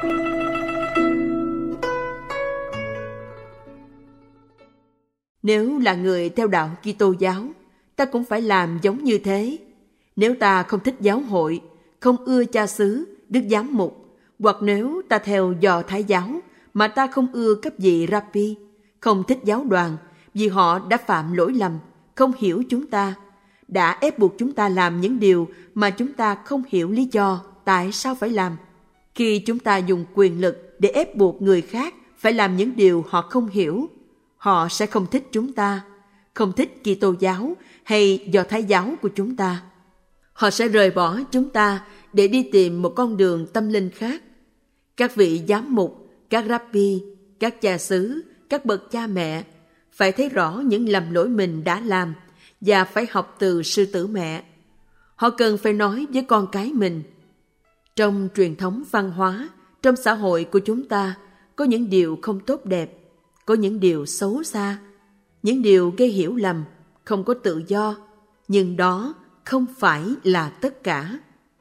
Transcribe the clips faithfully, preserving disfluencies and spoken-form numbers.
Nếu là người theo đạo Kitô giáo, ta cũng phải làm giống như thế. Nếu ta không thích giáo hội, không ưa cha xứ, đức giám mục, hoặc nếu ta theo Do Thái giáo mà ta không ưa các vị Rabbi, không thích giáo đoàn vì họ đã phạm lỗi lầm, không hiểu chúng ta, đã ép buộc chúng ta làm những điều mà chúng ta không hiểu lý do tại sao phải làm. Khi chúng ta dùng quyền lực để ép buộc người khác phải làm những điều họ không hiểu, họ sẽ không thích chúng ta, không thích Kitô giáo hay Do Thái giáo của chúng ta. Họ sẽ rời bỏ chúng ta để đi tìm một con đường tâm linh khác. Các vị giám mục, các Rabbi, các cha xứ, các bậc cha mẹ phải thấy rõ những lầm lỗi mình đã làm và phải học từ sư tử mẹ. Họ cần phải nói với con cái mình. Trong truyền thống văn hóa, trong xã hội của chúng ta, có những điều không tốt đẹp, có những điều xấu xa, những điều gây hiểu lầm, không có tự do, nhưng đó không phải là tất cả.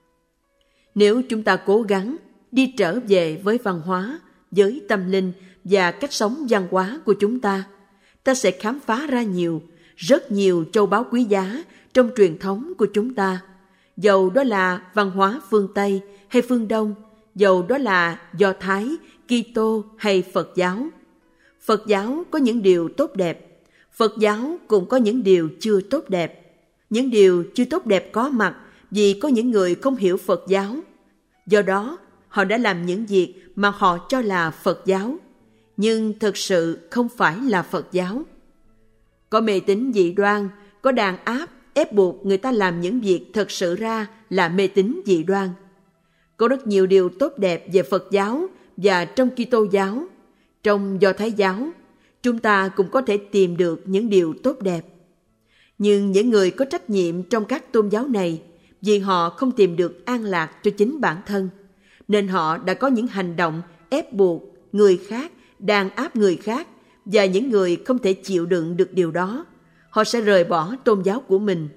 Nếu chúng ta cố gắng đi trở về với văn hóa, với tâm linh và cách sống văn hóa của chúng ta, ta sẽ khám phá ra nhiều, rất nhiều châu báu quý giá trong truyền thống của chúng ta. Dầu đó là văn hóa phương Tây hay phương Đông, dầu đó là Do Thái, Kitô hay Phật giáo. Phật giáo có những điều tốt đẹp, Phật giáo cũng có những điều chưa tốt đẹp. Những điều chưa tốt đẹp có mặt vì có những người không hiểu Phật giáo. Do đó, họ đã làm những việc mà họ cho là Phật giáo, nhưng thực sự không phải là Phật giáo. Có mê tín dị đoan, có đàn áp, ép buộc người ta làm những việc thực sự ra là mê tín dị đoan. Có rất nhiều điều tốt đẹp về Phật giáo và trong Kitô giáo. Trong Do Thái giáo, chúng ta cũng có thể tìm được những điều tốt đẹp. Nhưng những người có trách nhiệm trong các tôn giáo này, vì họ không tìm được an lạc cho chính bản thân, nên họ đã có những hành động ép buộc người khác, đàn áp người khác, và những người không thể chịu đựng được điều đó, họ sẽ rời bỏ tôn giáo của mình.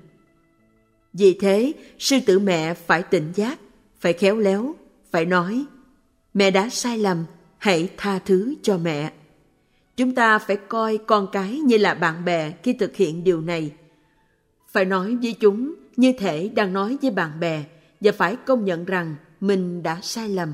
Vì thế, sư tử mẹ phải tỉnh giác, phải khéo léo, phải nói, mẹ đã sai lầm, hãy tha thứ cho mẹ. Chúng ta phải coi con cái như là bạn bè khi thực hiện điều này. Phải nói với chúng như thể đang nói với bạn bè và phải công nhận rằng mình đã sai lầm.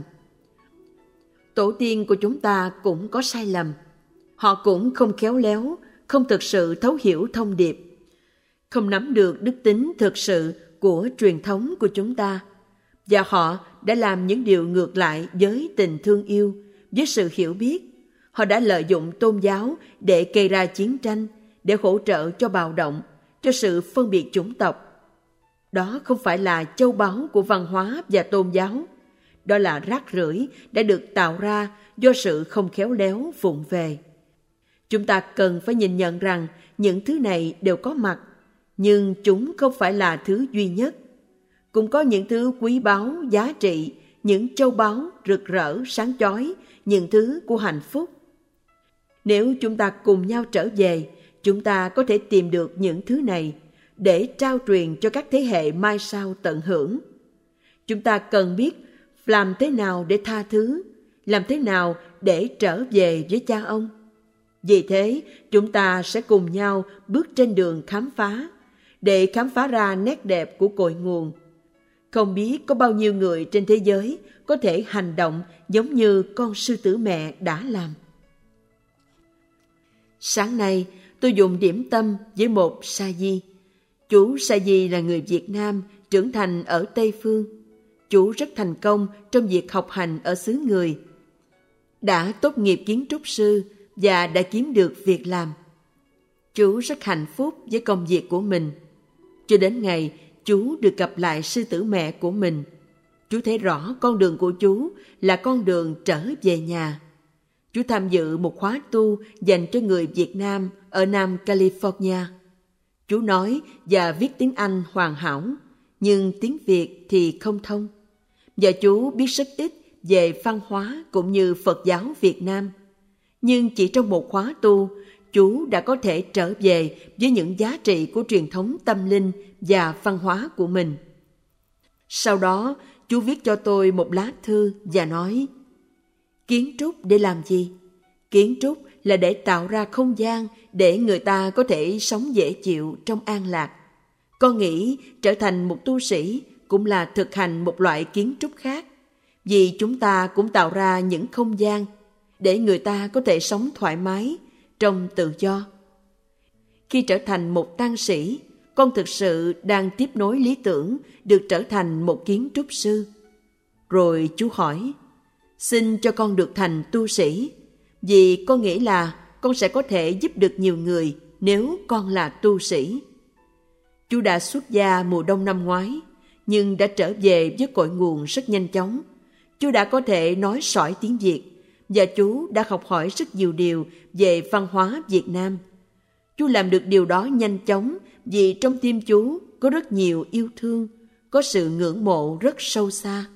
Tổ tiên của chúng ta cũng có sai lầm. Họ cũng không khéo léo, không thực sự thấu hiểu thông điệp, không nắm được đức tính thực sự của truyền thống của chúng ta. Và họ đã làm những điều ngược lại với tình thương yêu, với sự hiểu biết. Họ đã lợi dụng tôn giáo để gây ra chiến tranh, để hỗ trợ cho bạo động, cho sự phân biệt chủng tộc. Đó không phải là châu báu của văn hóa và tôn giáo. Đó là rác rưởi đã được tạo ra do sự không khéo léo vụng về. Chúng ta cần phải nhìn nhận rằng những thứ này đều có mặt, nhưng chúng không phải là thứ duy nhất. Cũng có những thứ quý báu, giá trị, những châu báu rực rỡ, sáng chói, những thứ của hạnh phúc. Nếu chúng ta cùng nhau trở về, chúng ta có thể tìm được những thứ này để trao truyền cho các thế hệ mai sau tận hưởng. Chúng ta cần biết làm thế nào để tha thứ, làm thế nào để trở về với cha ông. Vì thế, chúng ta sẽ cùng nhau bước trên đường khám phá, để khám phá ra nét đẹp của cội nguồn. Không biết có bao nhiêu người trên thế giới có thể hành động giống như con sư tử mẹ đã làm. Sáng nay, tôi dùng điểm tâm với một sa di. Chú sa di là người Việt Nam trưởng thành ở Tây Phương. Chú rất thành công trong việc học hành ở xứ người. Đã tốt nghiệp kiến trúc sư và đã kiếm được việc làm. Chú rất hạnh phúc với công việc của mình. Cho đến ngày chú được gặp lại sư tử mẹ của mình, chú thấy rõ con đường của chú là con đường trở về nhà. Chú tham dự một khóa tu dành cho người Việt Nam ở Nam California. Chú nói và viết tiếng Anh hoàn hảo, nhưng tiếng Việt thì không thông. Và chú biết rất ít về văn hóa cũng như Phật giáo Việt Nam. Nhưng chỉ trong một khóa tu, chú đã có thể trở về với những giá trị của truyền thống tâm linh và văn hóa của mình. Sau đó, chú viết cho tôi một lá thư và nói, Kiến trúc để làm gì? Kiến trúc là để tạo ra không gian để người ta có thể sống dễ chịu trong an lạc. Con nghĩ trở thành một tu sĩ cũng là thực hành một loại kiến trúc khác, vì chúng ta cũng tạo ra những không gian để người ta có thể sống thoải mái, trong tự do. Khi trở thành một tăng sĩ, con thực sự đang tiếp nối lý tưởng được trở thành một kiến trúc sư. Rồi chú hỏi, xin cho con được thành tu sĩ, vì con nghĩ là con sẽ có thể giúp được nhiều người nếu con là tu sĩ. Chú đã xuất gia mùa đông năm ngoái, nhưng đã trở về với cội nguồn rất nhanh chóng. Chú đã có thể nói sõi tiếng Việt, và chú đã học hỏi rất nhiều điều về văn hóa Việt Nam. Chú làm được điều đó nhanh chóng vì trong tim chú có rất nhiều yêu thương, có sự ngưỡng mộ rất sâu xa.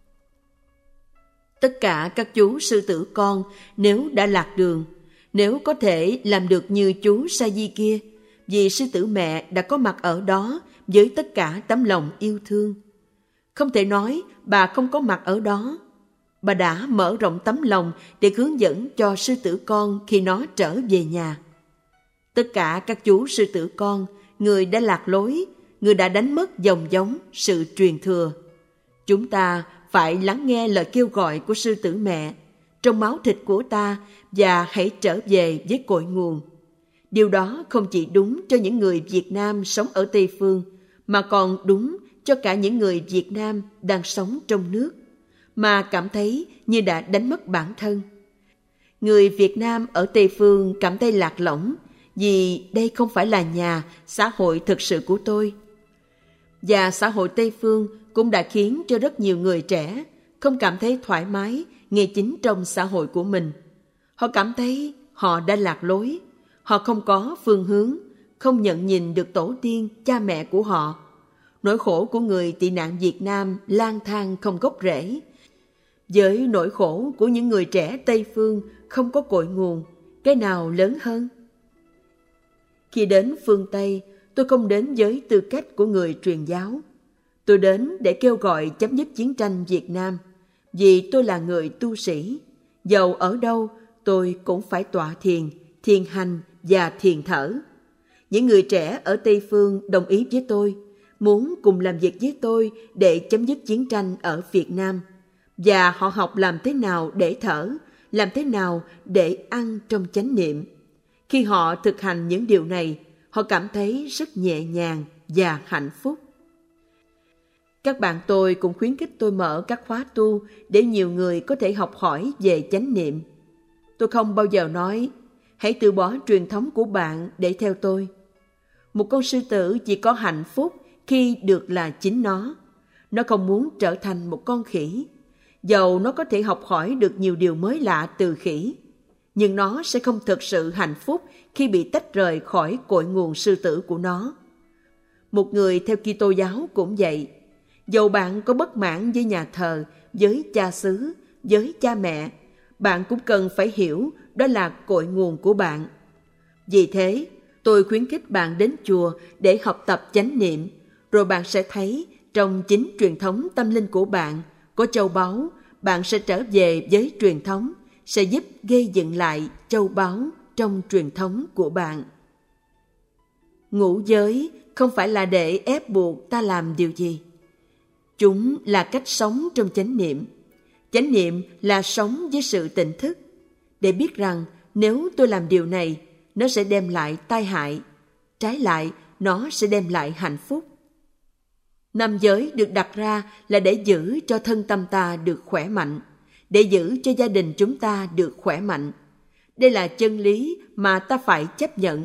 Tất cả các chú sư tử con nếu đã lạc đường, nếu có thể làm được như chú Sa Di kia, vì sư tử mẹ đã có mặt ở đó với tất cả tấm lòng yêu thương. Không thể nói bà không có mặt ở đó. Bà đã mở rộng tấm lòng để hướng dẫn cho sư tử con khi nó trở về nhà. Tất cả các chú sư tử con, người đã lạc lối, người đã đánh mất dòng giống sự truyền thừa. Chúng ta phải lắng nghe lời kêu gọi của sư tử mẹ trong máu thịt của ta và hãy trở về với cội nguồn. Điều đó không chỉ đúng cho những người Việt Nam sống ở Tây Phương, mà còn đúng cho cả những người Việt Nam đang sống trong nước, mà cảm thấy như đã đánh mất bản thân. Người Việt Nam ở Tây Phương cảm thấy lạc lõng vì đây không phải là nhà, xã hội thực sự của tôi. Và xã hội Tây Phương cũng đã khiến cho rất nhiều người trẻ không cảm thấy thoải mái ngay chính trong xã hội của mình. Họ cảm thấy họ đã lạc lối, họ không có phương hướng, không nhận nhìn được tổ tiên, cha mẹ của họ. Nỗi khổ của người tị nạn Việt Nam lang thang không gốc rễ, với nỗi khổ của những người trẻ Tây Phương không có cội nguồn, cái nào lớn hơn? Khi đến phương Tây, tôi không đến với tư cách của người truyền giáo. Tôi đến để kêu gọi chấm dứt chiến tranh Việt Nam, vì tôi là người tu sĩ. Dầu ở đâu, tôi cũng phải tọa thiền, thiền hành và thiền thở. Những người trẻ ở Tây Phương đồng ý với tôi, muốn cùng làm việc với tôi để chấm dứt chiến tranh ở Việt Nam. Và họ học làm thế nào để thở, làm thế nào để ăn trong chánh niệm. Khi họ thực hành những điều này, họ cảm thấy rất nhẹ nhàng và hạnh phúc. Các bạn tôi cũng khuyến khích tôi mở các khóa tu để nhiều người có thể học hỏi về chánh niệm. Tôi không bao giờ nói, hãy từ bỏ truyền thống của bạn để theo tôi. Một con sư tử chỉ có hạnh phúc khi được là chính nó. Nó không muốn trở thành một con khỉ. Dầu nó có thể học hỏi được nhiều điều mới lạ từ khỉ, nhưng nó sẽ không thực sự hạnh phúc khi bị tách rời khỏi cội nguồn sư tử của nó. Một người theo Kitô giáo cũng vậy. Dầu bạn có bất mãn với nhà thờ, với cha xứ, với cha mẹ, bạn cũng cần phải hiểu đó là cội nguồn của bạn. Vì thế, tôi khuyến khích bạn đến chùa để học tập chánh niệm, rồi bạn sẽ thấy trong chính truyền thống tâm linh của bạn có châu báu, bạn sẽ trở về với truyền thống, sẽ giúp gây dựng lại châu báu trong truyền thống của bạn. Ngũ giới không phải là để ép buộc ta làm điều gì. Chúng là cách sống trong chánh niệm. Chánh niệm là sống với sự tỉnh thức, để biết rằng nếu tôi làm điều này, nó sẽ đem lại tai hại. Trái lại, nó sẽ đem lại hạnh phúc. Năm giới được đặt ra là để giữ cho thân tâm ta được khỏe mạnh, để giữ cho gia đình chúng ta được khỏe mạnh. Đây là chân lý mà ta phải chấp nhận.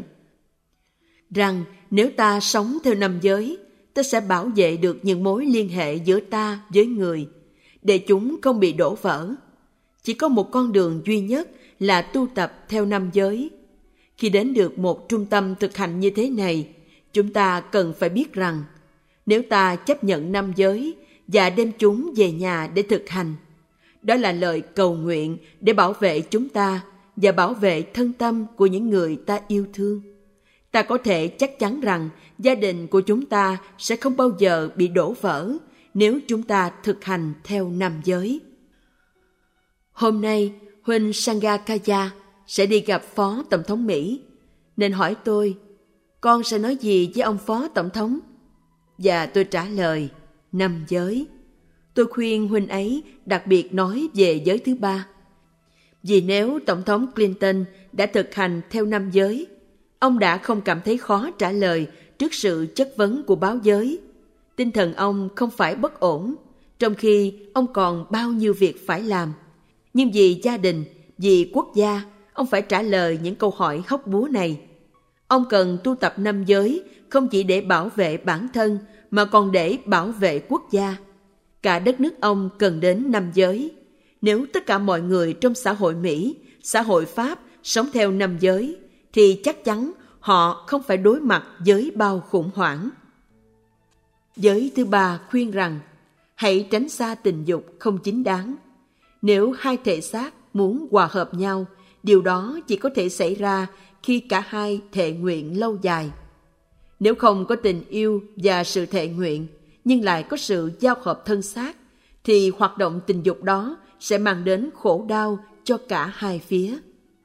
Rằng nếu ta sống theo năm giới, ta sẽ bảo vệ được những mối liên hệ giữa ta với người, để chúng không bị đổ vỡ. Chỉ có một con đường duy nhất là tu tập theo năm giới. Khi đến được một trung tâm thực hành như thế này, chúng ta cần phải biết rằng nếu ta chấp nhận năm giới và đem chúng về nhà để thực hành, đó là lời cầu nguyện để bảo vệ chúng ta và bảo vệ thân tâm của những người ta yêu thương. Ta có thể chắc chắn rằng gia đình của chúng ta sẽ không bao giờ bị đổ vỡ nếu chúng ta thực hành theo năm giới. Hôm nay, Huynh Sangakaya sẽ đi gặp Phó Tổng thống Mỹ, nên hỏi tôi, con sẽ nói gì với ông Phó Tổng thống? Và tôi trả lời, năm giới. Tôi khuyên Huynh ấy đặc biệt nói về giới thứ ba. Vì nếu Tổng thống Clinton đã thực hành theo năm giới, ông đã không cảm thấy khó trả lời trước sự chất vấn của báo giới. Tinh thần ông không phải bất ổn, trong khi ông còn bao nhiêu việc phải làm. Nhưng vì gia đình, vì quốc gia, ông phải trả lời những câu hỏi hóc búa này. Ông cần tu tập năm giới không chỉ để bảo vệ bản thân mà còn để bảo vệ quốc gia. Cả đất nước ông cần đến năm giới. Nếu tất cả mọi người trong xã hội Mỹ, xã hội Pháp sống theo năm giới, thì chắc chắn họ không phải đối mặt với bao khủng hoảng. Giới thứ ba khuyên rằng hãy tránh xa tình dục không chính đáng. Nếu hai thể xác muốn hòa hợp nhau, điều đó chỉ có thể xảy ra khi cả hai thệ nguyện lâu dài. Nếu không có tình yêu và sự thệ nguyện, nhưng lại có sự giao hợp thân xác, thì hoạt động tình dục đó sẽ mang đến khổ đau cho cả hai phía.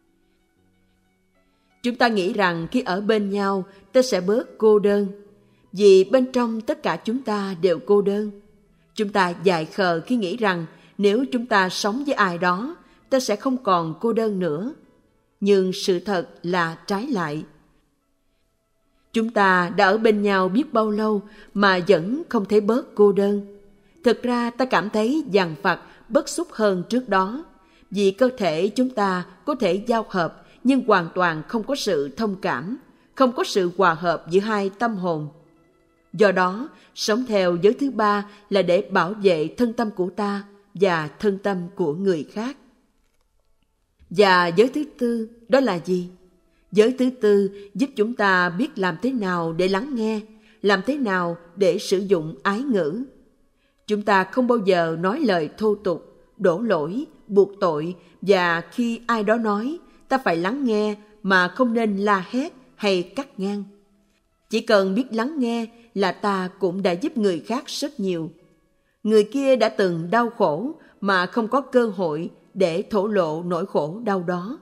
Chúng ta nghĩ rằng khi ở bên nhau, ta sẽ bớt cô đơn, vì bên trong tất cả chúng ta đều cô đơn. Chúng ta dại khờ khi nghĩ rằng nếu chúng ta sống với ai đó, ta sẽ không còn cô đơn nữa. Nhưng sự thật là trái lại. Chúng ta đã ở bên nhau biết bao lâu mà vẫn không thấy bớt cô đơn. Thực ra ta cảm thấy dằn vặt, bức xúc hơn trước đó, vì cơ thể chúng ta có thể giao hợp nhưng hoàn toàn không có sự thông cảm, không có sự hòa hợp giữa hai tâm hồn. Do đó, sống theo giới thứ ba là để bảo vệ thân tâm của ta và thân tâm của người khác. Và giới thứ tư, đó là gì? Giới thứ tư giúp chúng ta biết làm thế nào để lắng nghe, làm thế nào để sử dụng ái ngữ. Chúng ta không bao giờ nói lời thô tục, đổ lỗi, buộc tội, và khi ai đó nói, ta phải lắng nghe mà không nên la hét hay cắt ngang. Chỉ cần biết lắng nghe là ta cũng đã giúp người khác rất nhiều. Người kia đã từng đau khổ mà không có cơ hội để thổ lộ nỗi khổ đau đó.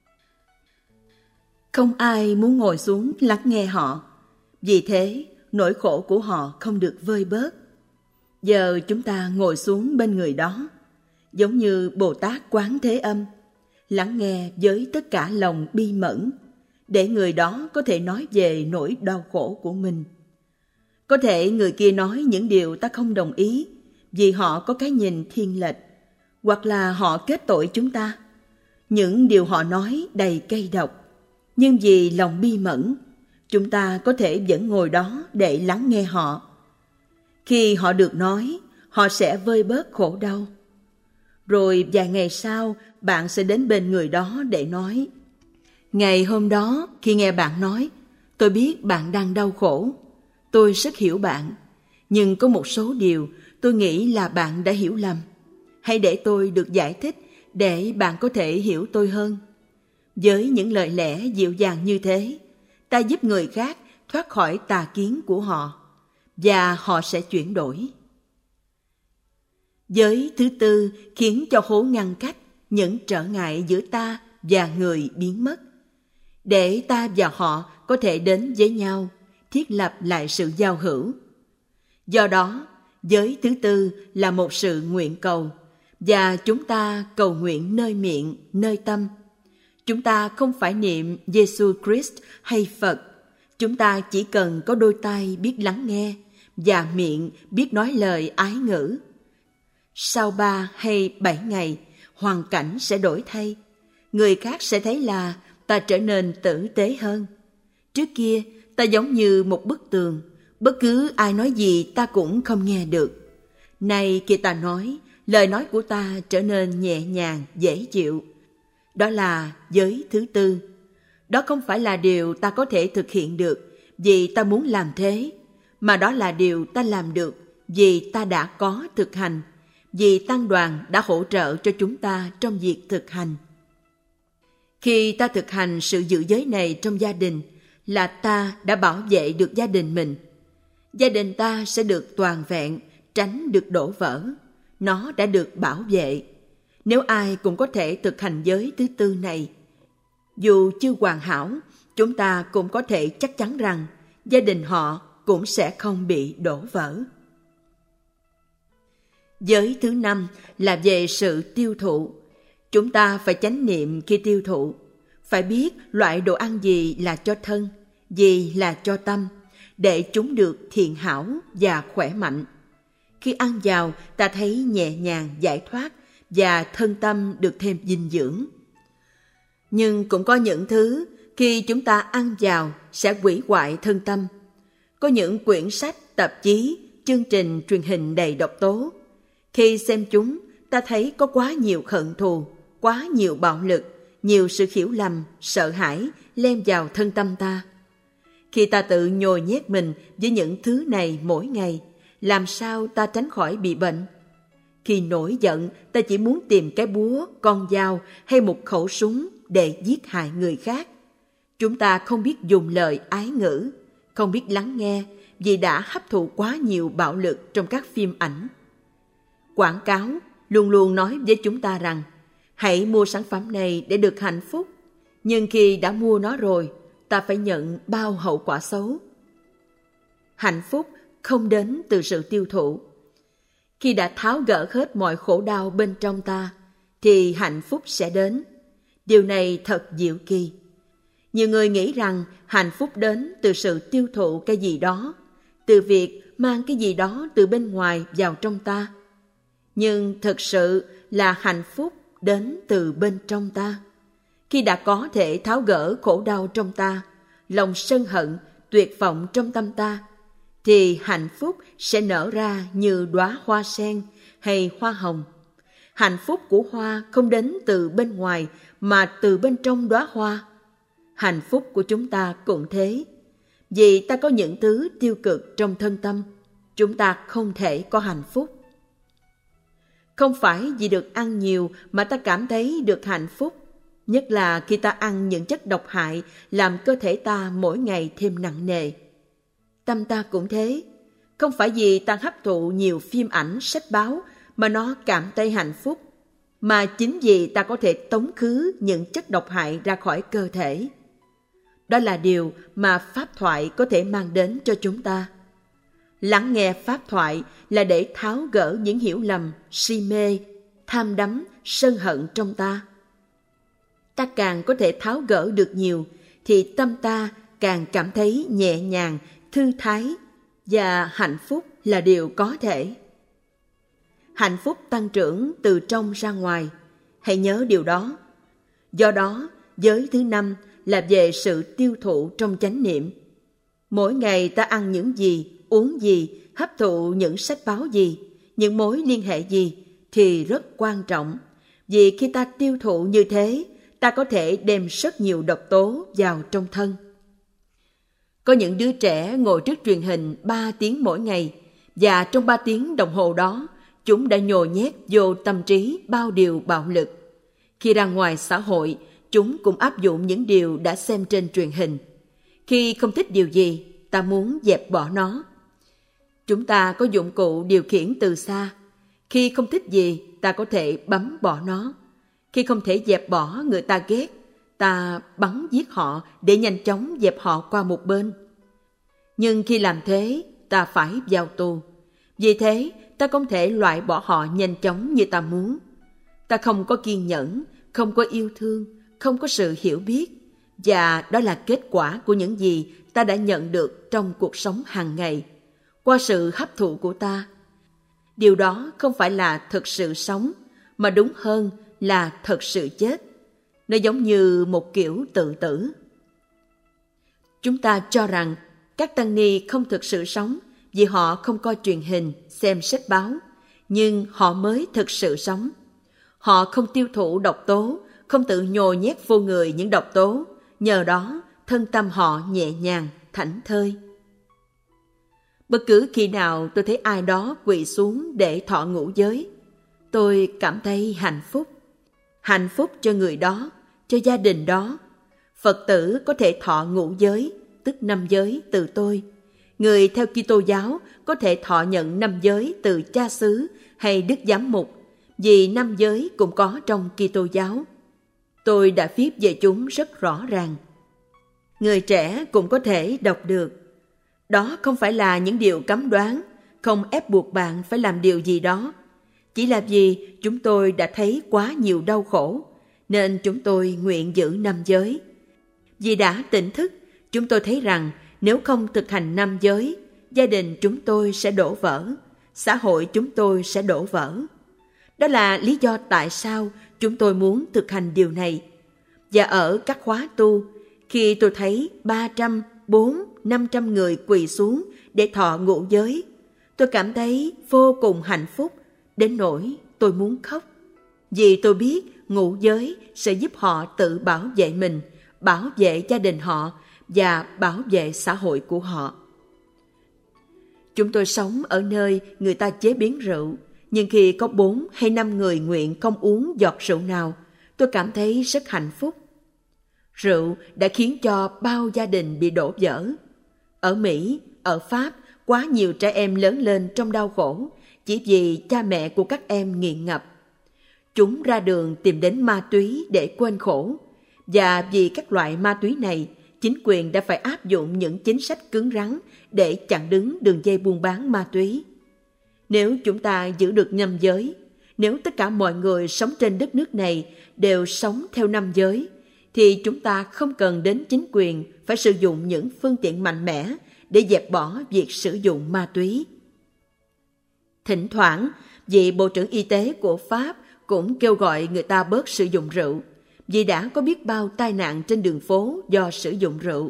Không ai muốn ngồi xuống lắng nghe họ, vì thế nỗi khổ của họ không được vơi bớt. Giờ chúng ta ngồi xuống bên người đó, giống như Bồ Tát Quán Thế Âm, lắng nghe với tất cả lòng bi mẫn, để người đó có thể nói về nỗi đau khổ của mình. Có thể người kia nói những điều ta không đồng ý, vì họ có cái nhìn thiên lệch, hoặc là họ kết tội chúng ta. Những điều họ nói đầy cay độc, nhưng vì lòng bi mẫn, chúng ta có thể vẫn ngồi đó để lắng nghe họ. Khi họ được nói, họ sẽ vơi bớt khổ đau. Rồi vài ngày sau, bạn sẽ đến bên người đó để nói. Ngày hôm đó, khi nghe bạn nói, tôi biết bạn đang đau khổ. Tôi rất hiểu bạn, nhưng có một số điều tôi nghĩ là bạn đã hiểu lầm. Hãy để tôi được giải thích để bạn có thể hiểu tôi hơn. Với những lời lẽ dịu dàng như thế, ta giúp người khác thoát khỏi tà kiến của họ, và họ sẽ chuyển đổi. Giới thứ tư khiến cho hố ngăn cách những trở ngại giữa ta và người biến mất, để ta và họ có thể đến với nhau, thiết lập lại sự giao hữu. Do đó, giới thứ tư là một sự nguyện cầu, và chúng ta cầu nguyện nơi miệng, nơi tâm. Chúng ta không phải niệm Giêsu Christ hay Phật. Chúng ta chỉ cần có đôi tai biết lắng nghe và miệng biết nói lời ái ngữ. Sau ba hay bảy ngày, hoàn cảnh sẽ đổi thay. Người khác sẽ thấy là ta trở nên tử tế hơn. Trước kia, ta giống như một bức tường, bất cứ ai nói gì ta cũng không nghe được. Nay khi ta nói, lời nói của ta trở nên nhẹ nhàng, dễ chịu. Đó là giới thứ tư. Đó không phải là điều ta có thể thực hiện được vì ta muốn làm thế, mà đó là điều ta làm được vì ta đã có thực hành, vì tăng đoàn đã hỗ trợ cho chúng ta trong việc thực hành. Khi ta thực hành sự giữ giới này trong gia đình, là ta đã bảo vệ được gia đình mình. Gia đình ta sẽ được toàn vẹn, tránh được đổ vỡ. Nó đã được bảo vệ. Nếu ai cũng có thể thực hành giới thứ tư này, dù chưa hoàn hảo, chúng ta cũng có thể chắc chắn rằng gia đình họ cũng sẽ không bị đổ vỡ. Giới thứ năm là về sự tiêu thụ. Chúng ta phải chánh niệm khi tiêu thụ, phải biết loại đồ ăn gì là cho thân, gì là cho tâm, để chúng được thiện hảo và khỏe mạnh. Khi ăn vào, ta thấy nhẹ nhàng, giải thoát và thân tâm được thêm dinh dưỡng. Nhưng cũng có những thứ khi chúng ta ăn vào sẽ hủy hoại thân tâm. Có những quyển sách, tạp chí, chương trình truyền hình đầy độc tố. Khi xem chúng, ta thấy có quá nhiều hận thù, quá nhiều bạo lực, nhiều sự hiểu lầm, sợ hãi len vào thân tâm ta. Khi ta tự nhồi nhét mình với những thứ này mỗi ngày, làm sao ta tránh khỏi bị bệnh? Khi nổi giận, ta chỉ muốn tìm cái búa, con dao hay một khẩu súng để giết hại người khác. Chúng ta không biết dùng lời ái ngữ, không biết lắng nghe vì đã hấp thụ quá nhiều bạo lực trong các phim ảnh. Quảng cáo luôn luôn nói với chúng ta rằng hãy mua sản phẩm này để được hạnh phúc. Nhưng khi đã mua nó rồi, ta phải nhận bao hậu quả xấu. Hạnh phúc không đến từ sự tiêu thụ. Khi đã tháo gỡ hết mọi khổ đau bên trong ta, thì hạnh phúc sẽ đến. Điều này thật diệu kỳ. Nhiều người nghĩ rằng hạnh phúc đến từ sự tiêu thụ cái gì đó, từ việc mang cái gì đó từ bên ngoài vào trong ta. Nhưng thực sự là hạnh phúc đến từ bên trong ta. Khi đã có thể tháo gỡ khổ đau trong ta, lòng sân hận, tuyệt vọng trong tâm ta, thì hạnh phúc sẽ nở ra như đóa hoa sen hay hoa hồng. Hạnh phúc của hoa không đến từ bên ngoài mà từ bên trong đóa hoa. Hạnh phúc của chúng ta cũng thế. Vì ta có những thứ tiêu cực trong thân tâm, chúng ta không thể có hạnh phúc. Không phải vì được ăn nhiều mà ta cảm thấy được hạnh phúc, nhất là khi ta ăn những chất độc hại làm cơ thể ta mỗi ngày thêm nặng nề. Tâm ta cũng thế. Không phải vì ta hấp thụ nhiều phim ảnh, sách báo mà nó cảm thấy hạnh phúc, mà chính vì ta có thể tống khứ những chất độc hại ra khỏi cơ thể. Đó là điều mà pháp thoại có thể mang đến cho chúng ta. Lắng nghe pháp thoại là để tháo gỡ những hiểu lầm, si mê, tham đắm, sân hận trong ta. Ta càng có thể tháo gỡ được nhiều, thì tâm ta càng cảm thấy nhẹ nhàng, thư thái, và hạnh phúc là điều có thể. Hạnh phúc tăng trưởng từ trong ra ngoài, hãy nhớ điều đó. Do đó, giới thứ năm là về sự tiêu thụ trong chánh niệm. Mỗi ngày ta ăn những gì, uống gì, hấp thụ những sách báo gì, những mối liên hệ gì thì rất quan trọng. Vì khi ta tiêu thụ như thế, ta có thể đem rất nhiều độc tố vào trong thân. Có những đứa trẻ ngồi trước truyền hình ba tiếng mỗi ngày, và trong ba tiếng đồng hồ đó, chúng đã nhồi nhét vô tâm trí bao điều bạo lực. Khi ra ngoài xã hội, chúng cũng áp dụng những điều đã xem trên truyền hình. Khi không thích điều gì, ta muốn dẹp bỏ nó. Chúng ta có dụng cụ điều khiển từ xa. Khi không thích gì, ta có thể bấm bỏ nó. Khi không thể dẹp bỏ người ta ghét, ta bắn giết họ để nhanh chóng dẹp họ qua một bên. Nhưng khi làm thế, ta phải vào tù. Vì thế, ta không thể loại bỏ họ nhanh chóng như ta muốn. Ta không có kiên nhẫn, không có yêu thương, không có sự hiểu biết. Và đó là kết quả của những gì ta đã nhận được trong cuộc sống hàng ngày, qua sự hấp thụ của ta. Điều đó không phải là thực sự sống, mà đúng hơn là thật sự chết. Nó giống như một kiểu tự tử. Chúng ta cho rằng các tăng ni không thực sự sống vì họ không coi truyền hình, xem sách báo, nhưng họ mới thực sự sống. Họ không tiêu thụ độc tố, không tự nhồi nhét vô người những độc tố, nhờ đó thân tâm họ nhẹ nhàng, thảnh thơi. Bất cứ khi nào tôi thấy ai đó quỳ xuống để thọ ngũ giới, tôi cảm thấy hạnh phúc. Hạnh phúc cho người đó, cho gia đình đó. Phật tử có thể thọ ngũ giới, tức năm giới từ tôi. Người theo Kitô giáo có thể thọ nhận năm giới từ cha xứ hay đức giám mục, vì năm giới cũng có trong Kitô giáo. Tôi đã viết về chúng rất rõ ràng. Người trẻ cũng có thể đọc được. Đó không phải là những điều cấm đoán, không ép buộc bạn phải làm điều gì đó. Chỉ là vì chúng tôi đã thấy quá nhiều đau khổ, nên chúng tôi nguyện giữ năm giới. Vì đã tỉnh thức, chúng tôi thấy rằng nếu không thực hành năm giới, gia đình chúng tôi sẽ đổ vỡ, xã hội chúng tôi sẽ đổ vỡ. Đó là lý do tại sao chúng tôi muốn thực hành điều này. Và ở các khóa tu, khi tôi thấy ba trăm, bốn trăm, năm trăm người quỳ xuống để thọ ngũ giới, tôi cảm thấy vô cùng hạnh phúc, đến nỗi tôi muốn khóc. Vì tôi biết ngũ giới sẽ giúp họ tự bảo vệ mình, bảo vệ gia đình họ và bảo vệ xã hội của họ. Chúng tôi sống ở nơi người ta chế biến rượu, nhưng khi có bốn hay năm người nguyện không uống giọt rượu nào, tôi cảm thấy rất hạnh phúc. Rượu đã khiến cho bao gia đình bị đổ vỡ. Ở Mỹ, ở Pháp, quá nhiều trẻ em lớn lên trong đau khổ chỉ vì cha mẹ của các em nghiện ngập. Chúng ra đường tìm đến ma túy để quên khổ. Và vì các loại ma túy này, chính quyền đã phải áp dụng những chính sách cứng rắn để chặn đứng đường dây buôn bán ma túy. Nếu chúng ta giữ được năm giới, nếu tất cả mọi người sống trên đất nước này đều sống theo năm giới, thì chúng ta không cần đến chính quyền phải sử dụng những phương tiện mạnh mẽ để dẹp bỏ việc sử dụng ma túy. Thỉnh thoảng, vị Bộ trưởng Y tế của Pháp cũng kêu gọi người ta bớt sử dụng rượu, vì đã có biết bao tai nạn trên đường phố do sử dụng rượu.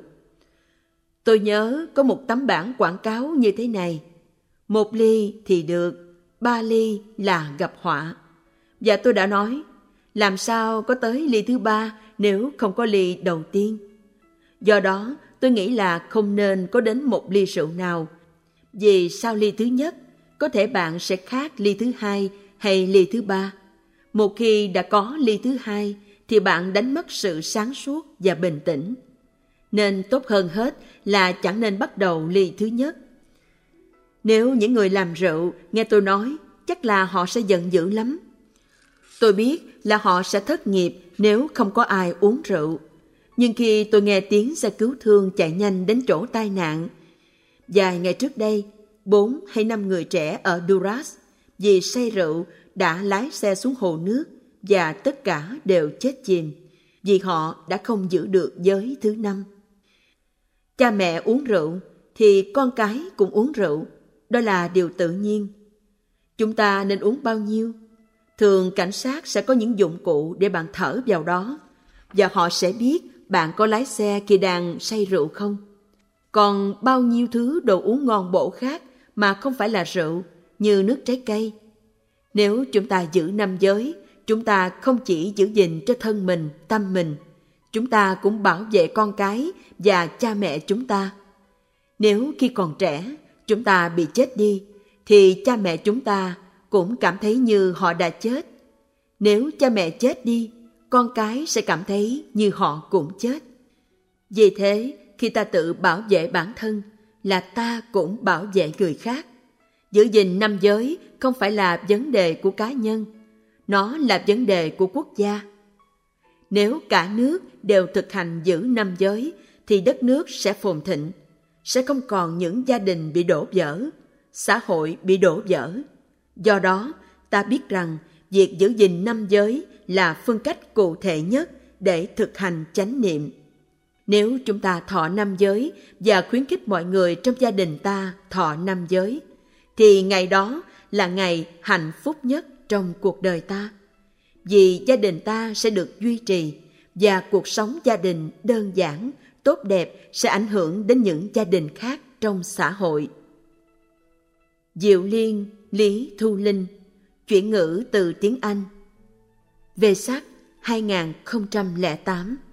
Tôi nhớ có một tấm bảng quảng cáo như thế này: một ly thì được, ba ly là gặp họa. Và tôi đã nói, làm sao có tới ly thứ ba nếu không có ly đầu tiên? Do đó, tôi nghĩ là không nên có đến một ly rượu nào, vì sau ly thứ nhất, có thể bạn sẽ khát ly thứ hai hay ly thứ ba. Một khi đã có ly thứ hai, thì bạn đánh mất sự sáng suốt và bình tĩnh. Nên tốt hơn hết là chẳng nên bắt đầu ly thứ nhất. Nếu những người làm rượu nghe tôi nói, chắc là họ sẽ giận dữ lắm. Tôi biết là họ sẽ thất nghiệp nếu không có ai uống rượu. Nhưng khi tôi nghe tiếng xe cứu thương chạy nhanh đến chỗ tai nạn, vài ngày trước đây, bốn hay năm người trẻ ở Duras vì say rượu đã lái xe xuống hồ nước và tất cả đều chết chìm vì họ đã không giữ được giới thứ năm. Cha mẹ uống rượu thì con cái cũng uống rượu, đó là điều tự nhiên. Chúng ta nên uống bao nhiêu? Thường cảnh sát sẽ có những dụng cụ để bạn thở vào đó, và họ sẽ biết bạn có lái xe khi đang say rượu không. Còn bao nhiêu thứ đồ uống ngon bổ khác mà không phải là rượu, như nước trái cây. Nếu chúng ta giữ năm giới, chúng ta không chỉ giữ gìn cho thân mình, tâm mình, chúng ta cũng bảo vệ con cái và cha mẹ chúng ta. Nếu khi còn trẻ, chúng ta bị chết đi, thì cha mẹ chúng ta cũng cảm thấy như họ đã chết. Nếu cha mẹ chết đi, con cái sẽ cảm thấy như họ cũng chết. Vì thế, khi ta tự bảo vệ bản thân, là ta cũng bảo vệ người khác. Giữ gìn năm giới không phải là vấn đề của cá nhân, nó là vấn đề của quốc gia. Nếu cả nước đều thực hành giữ năm giới, thì đất nước sẽ phồn thịnh, sẽ không còn những gia đình bị đổ vỡ, xã hội bị đổ vỡ. Do đó, ta biết rằng việc giữ gìn năm giới là phương cách cụ thể nhất để thực hành chánh niệm. Nếu chúng ta thọ năm giới và khuyến khích mọi người trong gia đình ta thọ năm giới, thì ngày đó là ngày hạnh phúc nhất trong cuộc đời ta. Vì gia đình ta sẽ được duy trì, và cuộc sống gia đình đơn giản, tốt đẹp sẽ ảnh hưởng đến những gia đình khác trong xã hội. Diệu Liên, Lý Thu Linh, chuyển ngữ từ tiếng Anh. Vesak hai không không tám